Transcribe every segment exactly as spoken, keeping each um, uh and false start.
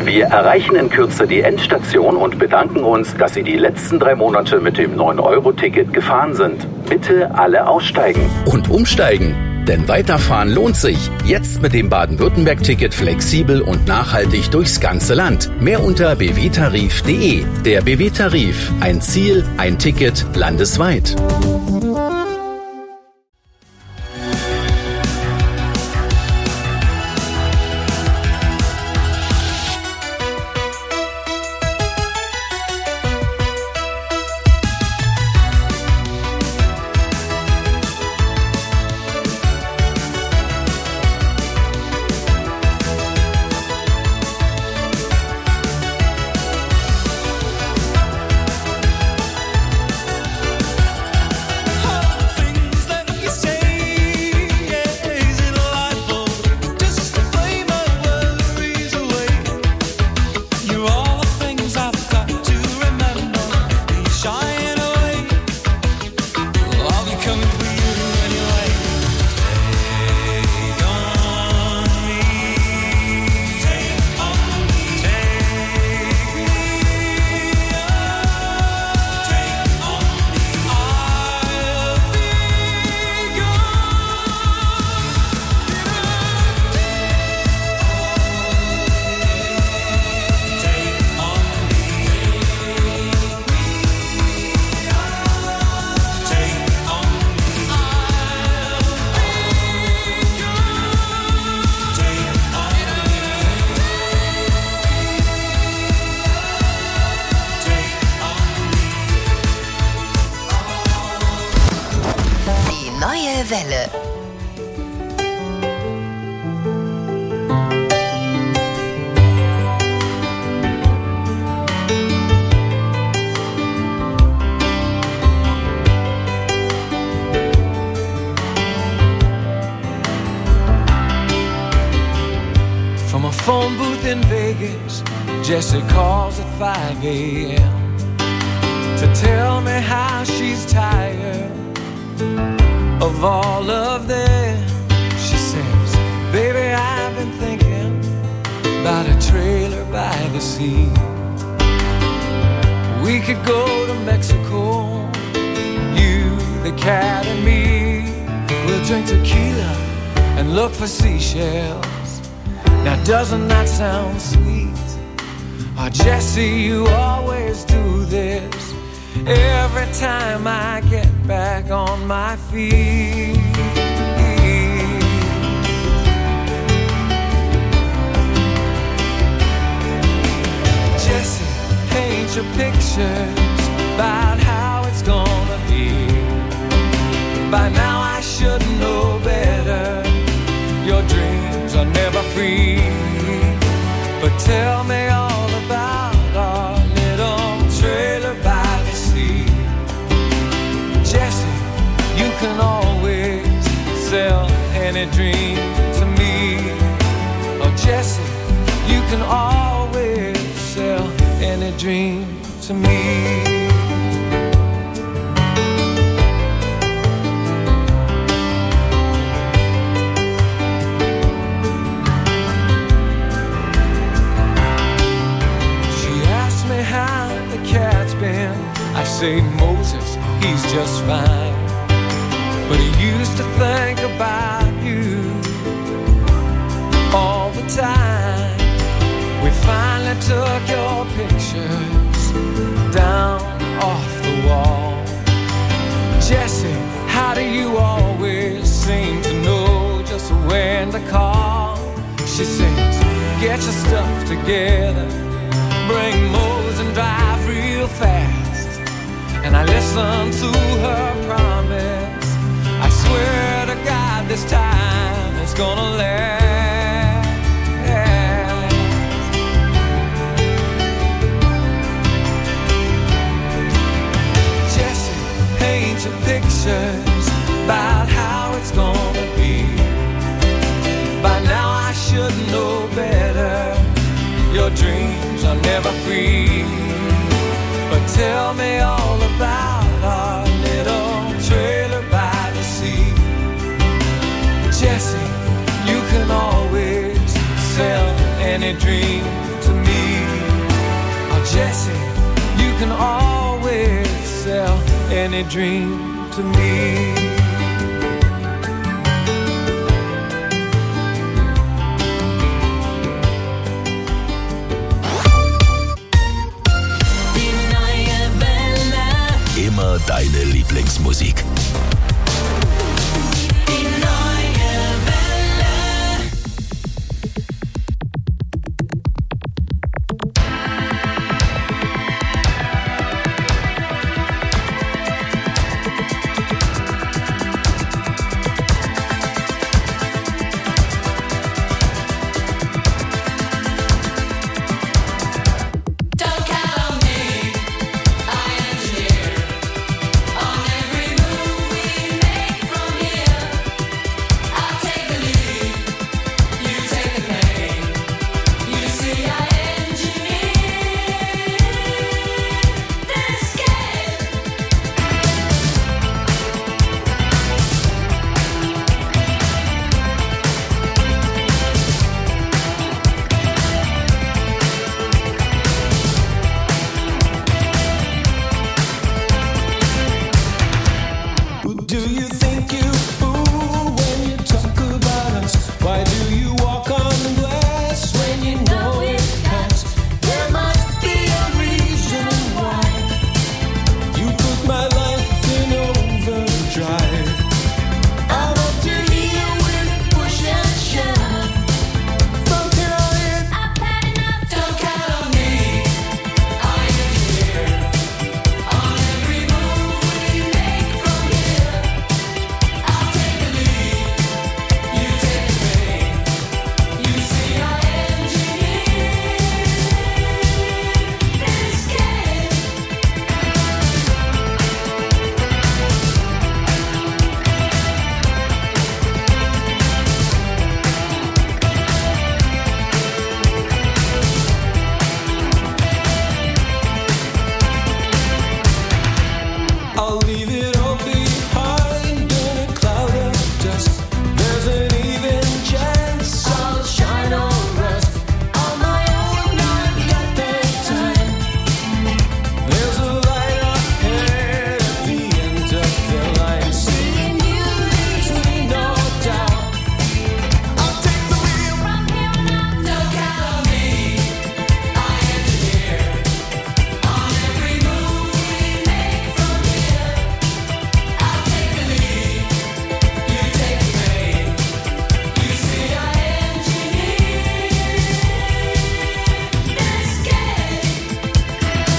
Wir erreichen in Kürze die Endstation und bedanken uns, dass Sie die letzten drei Monate mit dem neun Euro Ticket gefahren sind. Bitte alle aussteigen. Und umsteigen. Denn weiterfahren lohnt sich. Jetzt mit dem Baden-Württemberg-Ticket flexibel und nachhaltig durchs ganze Land. Mehr unter b w tarif punkt d e. Der B W-Tarif. Ein Ziel, ein Ticket, landesweit. Welle. From a phone booth in Vegas, Jessie calls at five a.m. to tell me how she's tired of all of this. She says, baby, I've been thinking about a trailer by the sea. We could go to Mexico, you, the cat and me. We'll drink tequila and look for seashells. Now doesn't that sound sweet? Oh, Jessie, you always do this every time I get back on my feet. Jessie, paint your pictures about how it's gonna be. By now I should know better. Your dreams are never free. But tell me all about our little trailer by the sea. Jessie, you can always sell any dream to me. Oh, Jessie, you can always sell any dream to me. I say, Moses, he's just fine. But he used to think about you all the time. We finally took your pictures down off the wall. Jessie, how do you always seem to know just when to call? She says, get your stuff together, bring Moses and drive real fast. And I listen to her promise. I swear to God this time it's gonna last. Jessie, paint your pictures about how it's gonna be. By now I should know better. Your dreams are never free. But tell me all about our little trailer by the sea. Jessie, you can always sell any dream to me. Jesse, you can always sell any dream to me. Immer deine Lieblingsmusik. Die neue Welle. Don't count on me, I engineer on every move we make from here. I'll take the lead, you take the pain. You see, I engineer this game. Do you think you fool when you talk about us? Why do you walk on glass when you know it cuts? There must be a reason why you put my life in overdrive. I'm up to here with push and shove. From here on in, I've had enough. don't count on me. I engineer on every move we make from here. I'll take the lead, you take the pain. You see, I engineer this game. I'll leave it all behind in a cloud of dust. There's an even chance I'll shine or rust. On my own, I've got the time. There's a light ahead at the end of the line. Seeing you leaves me no doubt. I'll take the wheel. From here on out, Don't count on me. I engineer on every move we make from here. I'll take the lead, you take the pain. You see, I engineer this game.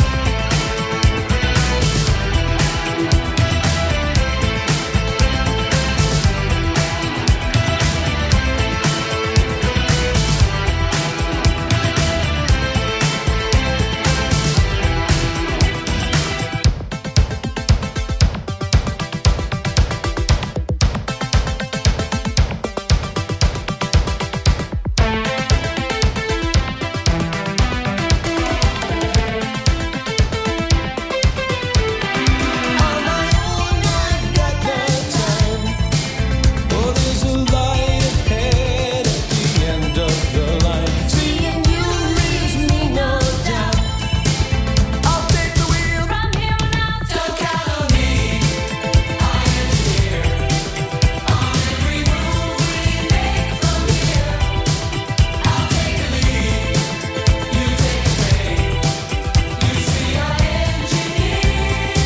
On my own, I've got the time. Oh, there's a light ahead at the end of the line. Seeing you leaves me no doubt. I'll take the wheel. from here on out, Don't count on me. I engineer on every move we make from here. I'll take the lead, you take the pain. You see, I engineer.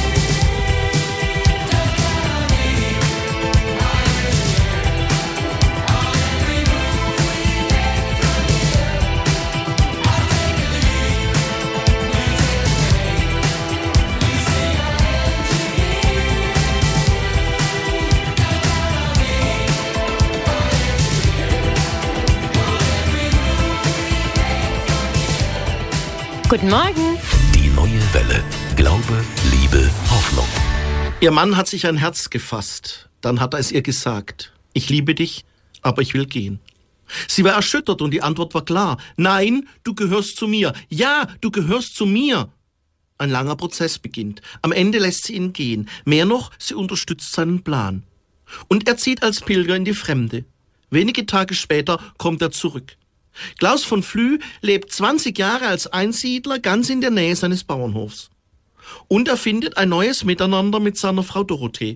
Don't count on me. I engineer on every move we make from here. I'll take the lead, you take the pain. You see, I Guten Morgen. Die neue Welle. Glaube, Liebe, Hoffnung. Ihr Mann hat sich ein Herz gefasst. Dann hat er es ihr gesagt. Ich liebe dich, aber ich will gehen. Sie war erschüttert und die Antwort war klar. Nein, du gehörst zu mir. Ja, du gehörst zu mir. Ein langer Prozess beginnt. Am Ende lässt sie ihn gehen. Mehr noch, sie unterstützt seinen Plan. Und er zieht als Pilger in die Fremde. Wenige Tage später kommt er zurück. Klaus von Flü lebt zwanzig Jahre als Einsiedler ganz in der Nähe seines Bauernhofs. Und er findet ein neues Miteinander mit seiner Frau Dorothee.